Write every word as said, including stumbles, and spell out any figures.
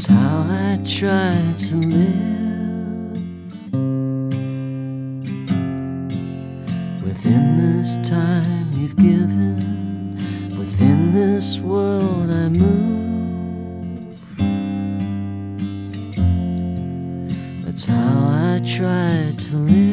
That's how I try to live. Within this time you've given, within this world I move. That's how I try to live.